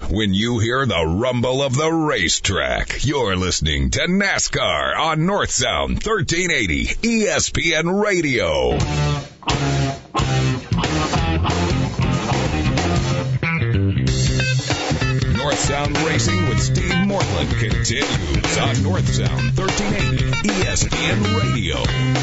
when you hear the rumble of the racetrack. You're listening to NASCAR on North Sound 1380 ESPN Radio. North Sound Racing with Steve Mortland continues on North Sound 1380 ESPN Radio.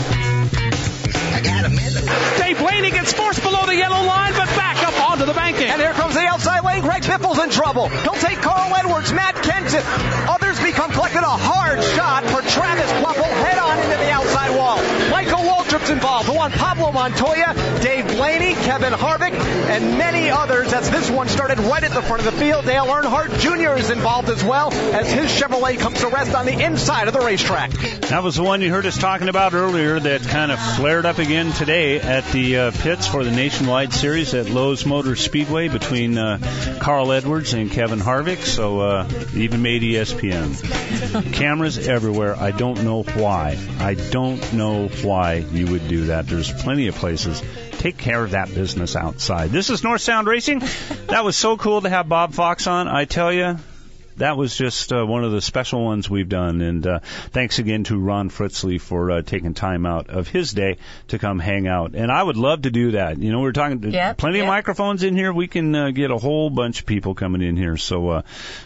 I got a minute. Dave Blaney gets forced below the yellow line, but back up onto the banking. And here comes the outside lane. Greg Biffle's in trouble. He'll take Carl Edwards, Matt Kenseth. Others become collected. A hard shot for Travis Plumpel head on into the outside wall. Michael Waltrip's involved. Juan Pablo Montoya, Dave Blaney, Kevin Harvick, and many others as this one started right at the front of the field. Dale Earnhardt Jr. is involved as well as his Chevrolet comes to rest on the inside of the racetrack. That was the one you heard us talking about earlier that kind of flared up again today at the pits for the Nationwide Series at Lowe's Motor Speedway between Carl Edwards and Kevin Harvick. So even made ESPN. Cameras everywhere. I don't know why. I don't know why you would do that. There's plenty of places. Take care of that business outside. This is North Sound Racing. That was so cool to have Bob Fox on. I tell you, that was just one of the special ones we've done. And thanks again to Ron Fritzley for taking time out of his day to come hang out. And I would love to do that. You know, we're talking plenty of microphones in here. We can get a whole bunch of people coming in here. So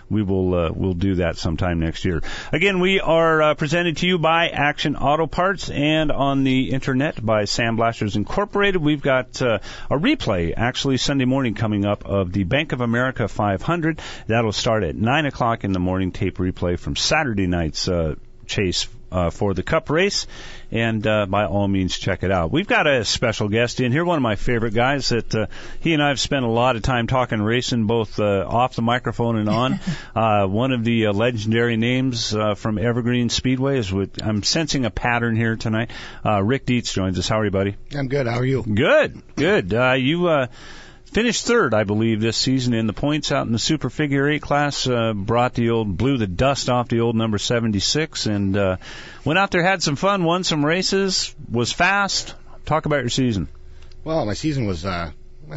we'll do that sometime next year. Again, we are presented to you by Action Auto Parts and on the internet by Sandblasters Incorporated. We've got a replay actually Sunday morning coming up of the Bank of America 500. That'll start at 9 o'clock in the morning, tape replay from Saturday night's chase for the Cup race, and by all means check it out. We've got a special guest in here, one of my favorite guys that he and I have spent a lot of time talking racing, both off the microphone and on. One of the legendary names from Evergreen Speedway is I'm sensing a pattern here tonight. Rick Dietz joins us. How are you, buddy? I'm good. How are you? Good. You finished third, I believe, this season in the points out in the Super Figure 8 class. Blew the dust off the old number 76, and went out there, had some fun, won some races, was fast. Talk about your season. Well, my season was fun.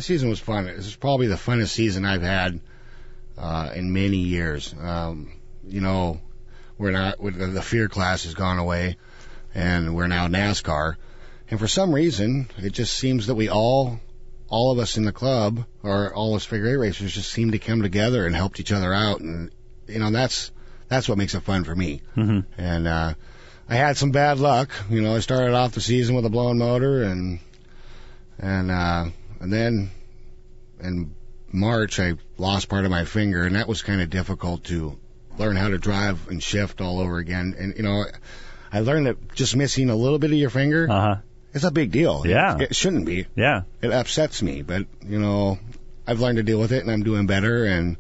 It was probably the funnest season I've had in many years. The Fear class has gone away, and we're now NASCAR. And for some reason, it just seems that we all of us in the club, or all us figure eight racers, just seem to come together and helped each other out, and that's what makes it fun for me. Mm-hmm. And I had some bad luck. I started off the season with a blown motor, and then in March I lost part of my finger, and that was kind of difficult to learn how to drive and shift all over again. And I learned that just missing a little bit of your finger. It's a big deal. Yeah. It shouldn't be. Yeah. It upsets me, but, I've learned to deal with it, and I'm doing better, and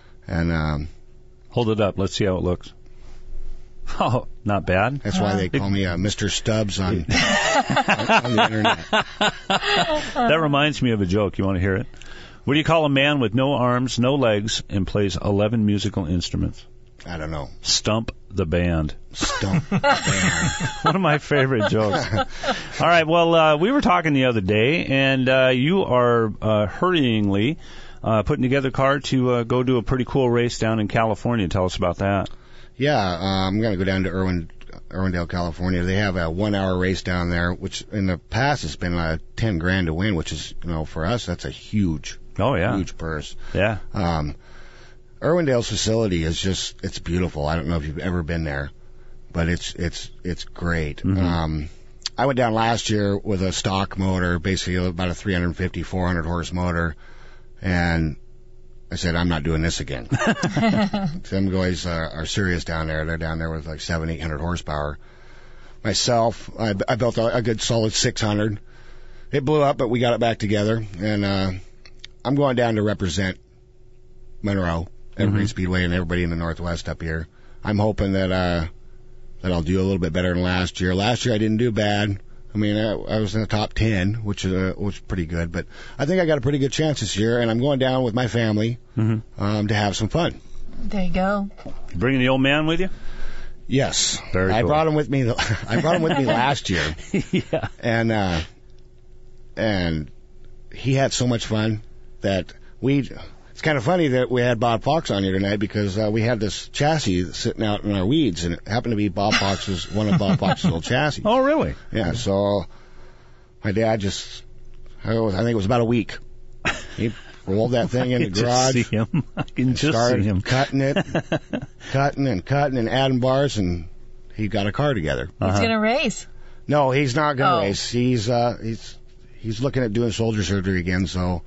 hold it up. Let's see how it looks. Oh, not bad. That's why they call me Mr. Stubbs on the internet. That reminds me of a joke. You want to hear it? What do you call a man with no arms, no legs, and plays 11 musical instruments? I don't know. Stump the band. Stump the band. One of my favorite jokes. All right, well, we were talking the other day, and you are hurryingly putting together a car to go do a pretty cool race down in California. Tell us about that. Yeah, I'm going to go down to Irwindale, California. They have a 1 hour race down there, which in the past has been $10,000 to win, which is, for us, that's a huge purse. Yeah. Irwindale's facility is it's beautiful. I don't know if you've ever been there, but it's great. Mm-hmm. I went down last year with a stock motor, basically about a 350, 400 horse motor, and I said, I'm not doing this again. Some guys are serious down there. They're down there with like 700, 800 horsepower. Myself, I built a good solid 600. It blew up, but we got it back together, and I'm going down to represent Monroe, Evergreen Speedway, and everybody in the Northwest up here. I'm hoping that I'll do a little bit better than last year. Last year I didn't do bad. I mean, I was in the top 10, which was pretty good. But I think I got a pretty good chance this year, and I'm going down with my family to have some fun. There you go. You bringing the old man with you? Yes, very cool. I brought him with me. I brought him with me last year. Yeah, and he had so much fun that It's kind of funny that we had Bob Fox on here tonight because we had this chassis sitting out in our weeds, and it happened to be one of Bob Fox's old chassis. Oh, really? Yeah, so my dad I think it was about a week. He rolled that thing in the garage. Just see him. I can just started see him. cutting it, cutting and adding bars, and he got a car together. He's going to race. No, he's not going to race. He's looking at doing shoulder surgery again, so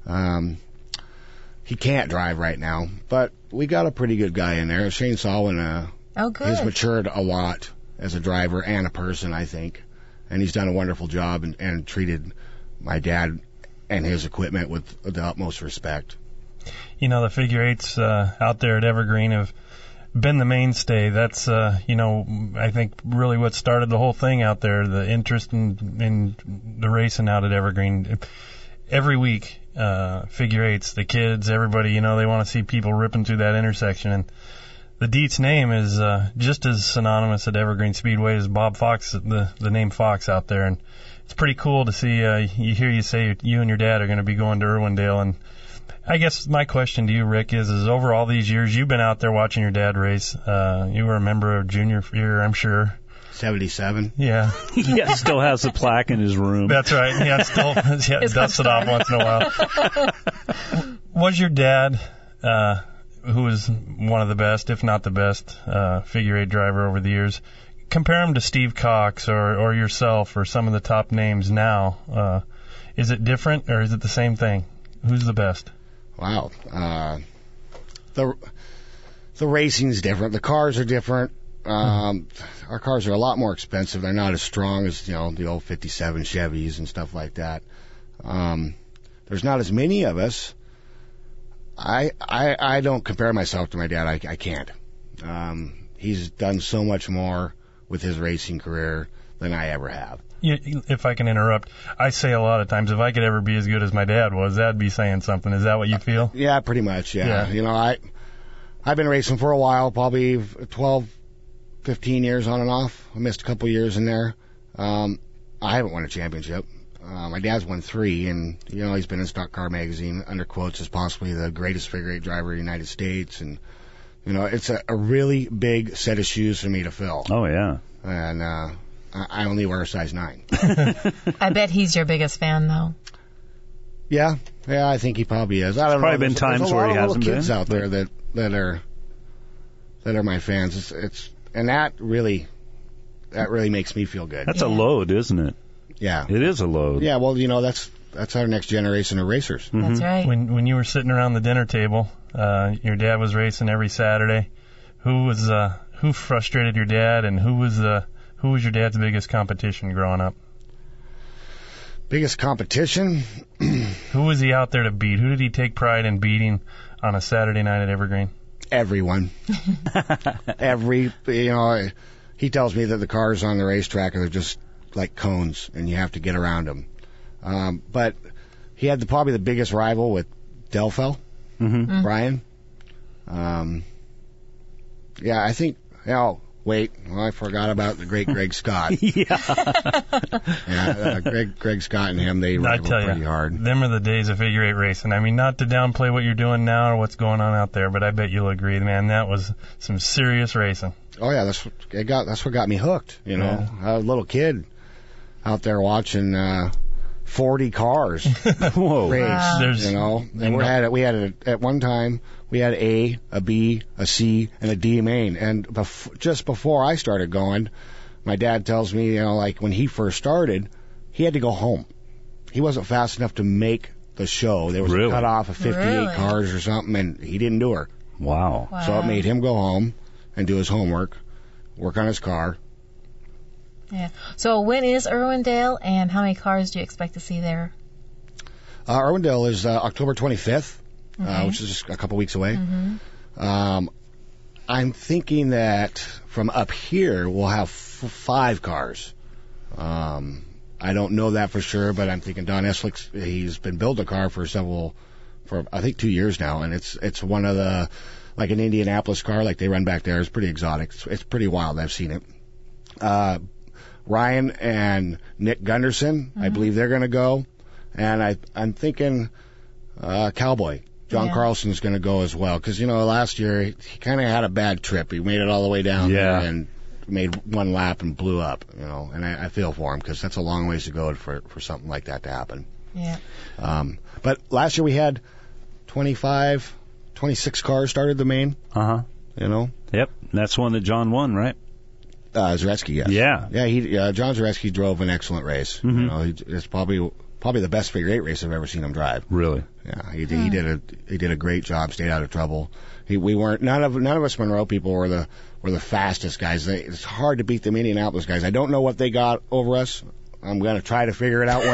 he can't drive right now. But we got a pretty good guy in there. Shane Salwin has matured a lot as a driver and a person, I think. And he's done a wonderful job and treated my dad and his equipment with the utmost respect. You know, the figure eights out there at Evergreen have been the mainstay. That's, I think really what started the whole thing out there, the interest in the racing out at Evergreen. Every week, figure eights, the kids, everybody, they want to see people ripping through that intersection. And the Dietz name is just as synonymous at Evergreen Speedway as Bob Fox, the name Fox out there. And it's pretty cool to see, you say you and your dad are going to be going to Irwindale. And I guess my question to you, Rick, is over all these years, you've been out there watching your dad race. You were a member of junior year, I'm sure. 77. Yeah. He still has a plaque in his room. That's right. Yeah, still dusts it off once in a while. Was your dad, who was one of the best, if not the best, figure eight driver over the years, compare him to Steve Cox or yourself or some of the top names now? Is it different or is it the same thing? Who's the best? Wow. The racing's different. The cars are different. Our cars are a lot more expensive. They're not as strong as, the old 57 Chevys and stuff like that. There's not as many of us. I don't compare myself to my dad. I can't. He's done so much more with his racing career than I ever have. If I can interrupt, I say a lot of times, if I could ever be as good as my dad was, that'd be saying something. Is that what you feel? Yeah, pretty much, yeah. I've been racing for a while, probably 12, 15 years on and off. I missed a couple years in there. I haven't won a championship. My dad's won 3, and, he's been in Stock Car Magazine under quotes as possibly the greatest figure eight driver in the United States. And, it's a really big set of shoes for me to fill. Oh, yeah. And I only wear a size 9. I bet he's your biggest fan, though. Yeah, I think he probably is. I don't know. Probably been times where he hasn't been. There's a lot of little kids out there that are my fans. And that really makes me feel good. That's a load, isn't it? Yeah. It is a load. Yeah, well, that's our next generation of racers. Mm-hmm. That's right. When you were sitting around the dinner table, your dad was racing every Saturday. Who frustrated your dad, and who was your dad's biggest competition growing up? Biggest competition? Who was he out there to beat? Who did he take pride in beating on a Saturday night at Evergreen? Everyone. He tells me that the cars on the racetrack are just like cones, and you have to get around them. But he had probably the biggest rival with Delfell, Brian. I think. I forgot about the great Greg Scott. Greg Scott and him, they rival pretty hard. Them are the days of figure eight racing. I mean, not to downplay what you're doing now or what's going on out there, but I bet you'll agree, man, that was some serious racing. Oh yeah, that's what got me hooked. I was a little kid out there watching 40 cars race. Wow. And we had at one time we had A, a B, a C, and a D main. And just before I started going, my dad tells me, when he first started, he had to go home. He wasn't fast enough to make the show. There was a cutoff of 58 cars or something, and he didn't do her. Wow. So it made him go home and do his homework, work on his car. Yeah. So when is Irwindale, and how many cars do you expect to see there? Irwindale is October 25th, which is just a couple weeks away. Mm-hmm. I'm thinking that from up here we'll have 5 cars. I don't know that for sure, but I'm thinking Don Eslick, he's been building a car for I think 2 years now, and it's one of the, like an Indianapolis car, like they run back there. It's pretty exotic. It's pretty wild. I've seen it. Ryan and Nick Gunderson, I believe they're going to go. And I'm thinking Cowboy, John Carlson's going to go as well. Because, last year he kind of had a bad trip. He made it all the way down there and made one lap and blew up, And I feel for him because that's a long ways to go for something like that to happen. Yeah. But last year we had 26 cars started the main. Yep. That's one that John won, right? Zaretzky, yes. Yeah. John Zaretzky drove an excellent race. It's probably the best figure 8 race I've ever seen him drive. Really? Yeah, he did a great job. Stayed out of trouble. None of us Monroe people were the fastest guys. It's hard to beat them Indianapolis guys. I don't know what they got over us. I'm going to try to figure it out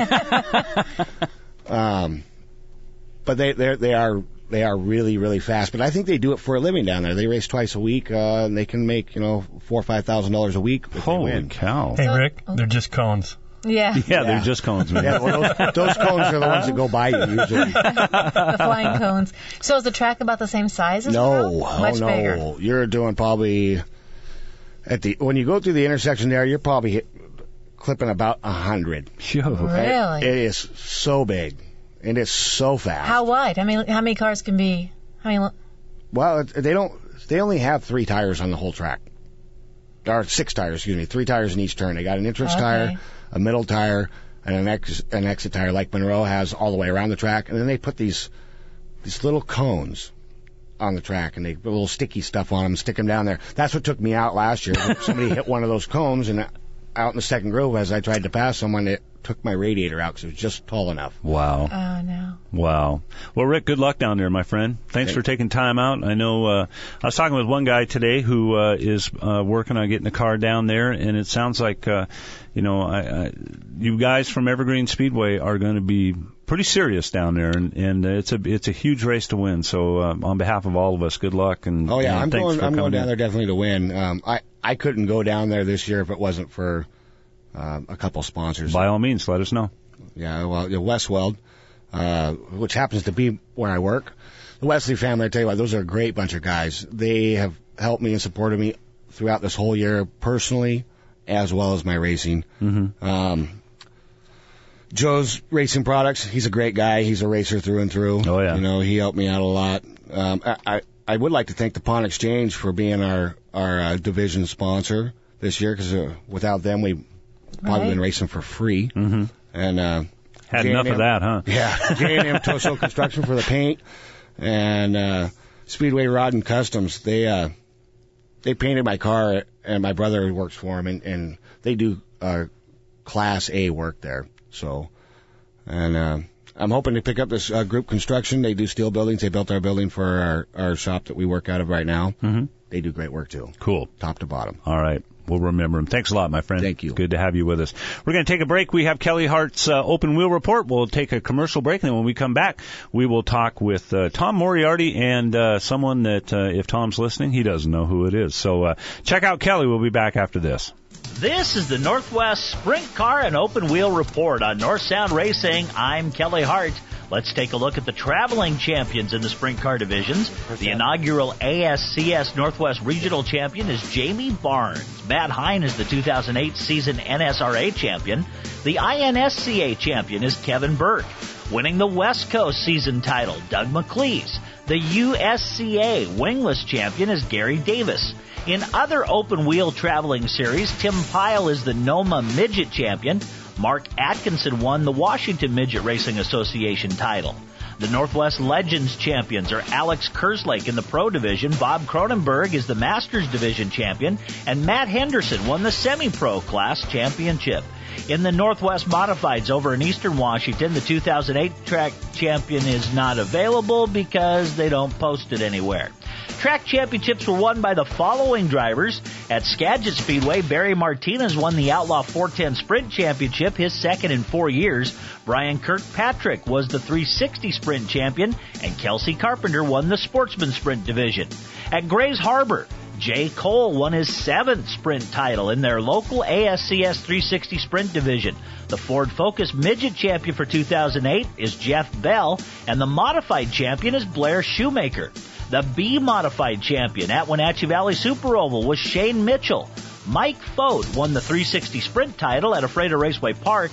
one day. But they are really, really fast. But I think they do it for a living down there. They race twice a week, and they can make $4,000 or $5,000 a week if they win. Holy cow! Hey Rick, they're just cones. Yeah, they're just cones, man. Yeah, well, those cones are the ones that go by you usually. The flying cones. So is the track about the same size as Much bigger. You're doing probably when you go through the intersection there, you're probably clipping about 100. Really? It is so big, and it's so fast. How wide? How many cars can be? Well, they only have 3 tires on the whole track. Or 6 tires, excuse me. 3 tires in each turn. They got an entrance tire, a middle tire, and an exit tire like Monroe has all the way around the track. And then they put these little cones on the track, and they put a little sticky stuff on them and stick them down there. That's what took me out last year. Somebody hit one of those cones, and out in the second groove, as I tried to pass someone, it took my radiator out because it was just tall enough. Wow. Oh, no. Wow. Well, Rick, good luck down there, my friend. Thanks for taking time out. I know I was talking with one guy today who is working on getting a car down there, and it sounds like, you guys from Evergreen Speedway are going to be pretty serious down there, and it's a huge race to win. So on behalf of all of us, good luck. And I'm thanks going for down there definitely to win. I couldn't go down there this year if it wasn't for a couple sponsors. By all means, let us know. Yeah, well, Westweld, which happens to be where I work. The Wesley family, I tell you what, those are a great bunch of guys. They have helped me and supported me throughout this whole year personally, as well as my racing. Joe's Racing Products, he's a great guy. He's a racer through and through. Oh, yeah. He helped me out a lot. I would like to thank the Pawn Exchange for being our division sponsor this year, because without them, we probably been racing for free. And had enough of that, huh? Yeah, J&M Toso Construction for the paint, and Speedway Rod and Customs. They painted my car, and my brother works for them, and they do Class A work there. So, and I'm hoping to pick up this group construction. They do steel buildings. They built our building for our shop that we work out of right now. They do great work too. Cool. Top to bottom. All right. We'll remember him. Thanks a lot, my friend. Thank you. Good to have you with us. We're going to take a break. We have Kelly Hart's Open Wheel Report. We'll take a commercial break, and then when we come back, we will talk with Tom Moriarty and someone that, if Tom's listening, he doesn't know who it is. So check out Kelly. We'll be back after this. This is the Northwest Sprint Car and Open Wheel Report on North Sound Racing. I'm Kelly Hart. Let's take a look at the traveling champions in the sprint car divisions. The inaugural ASCS Northwest Regional Champion is Jamie Barnes. Matt Hine is the 2008 season NSRA champion. The INSCA champion is Kevin Burke. Winning the West Coast season title, Doug McLeese. The USCA wingless champion is Gary Davis. In other open wheel traveling series, Tim Pyle is the NOMA Midget champion. Mark Atkinson won the Washington Midget Racing Association title. The Northwest Legends champions are Alex Kerslake in the Pro Division, Bob Cronenberg is the Masters Division champion, and Matt Henderson won the Semi-Pro Class championship. In the Northwest Modifieds over in Eastern Washington, the 2008 track champion is not available because they don't post it anywhere. Track championships were won by the following drivers. At Skagit Speedway, Barry Martinez won the Outlaw 410 Sprint Championship, his second in 4 years. Brian Kirkpatrick was the 360 Sprint Champion, and Kelsey Carpenter won the Sportsman Sprint Division. At Grays Harbor, Jay Cole won his 7th Sprint title in their local ASCS 360 Sprint Division. The Ford Focus Midget Champion for 2008 is Jeff Bell, and the Modified Champion is Blair Shoemaker. The B-Modified Champion at Wenatchee Valley Super Oval was Shane Mitchell. Mike Fote won the 360 Sprint title at Ephrata Raceway Park.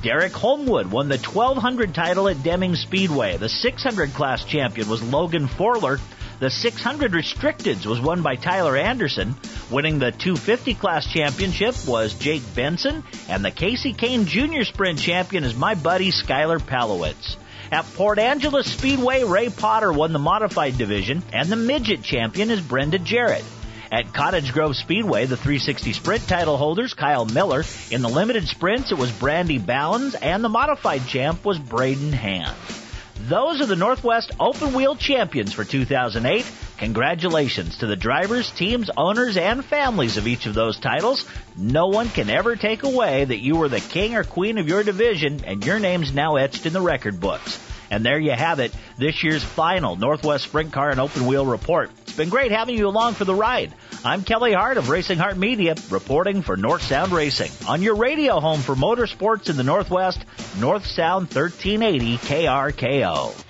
Derek Holmwood won the 1200 title at Deming Speedway. The 600 class champion was Logan Forler. The 600 Restricteds was won by Tyler Anderson. Winning the 250 class championship was Jake Benson. And the Casey Kane Jr. Sprint champion is my buddy Skylar Palowitz. At Port Angeles Speedway, Ray Potter won the modified division, and the midget champion is Brenda Jarrett. At Cottage Grove Speedway, the 360 Sprint title holders, Kyle Miller. In the limited sprints, it was Brandy Ballins, and the modified champ was Braden Hand. Those are the Northwest Open Wheel champions for 2008. Congratulations to the drivers, teams, owners, and families of each of those titles. No one can ever take away that you were the king or queen of your division, and your name's now etched in the record books. And there you have it, this year's final Northwest Sprint Car and Open Wheel report. It's been great having you along for the ride. I'm Kelly Hart of Racing Hart Media, reporting for North Sound Racing. On your radio home for motorsports in the Northwest, North Sound 1380 KRKO.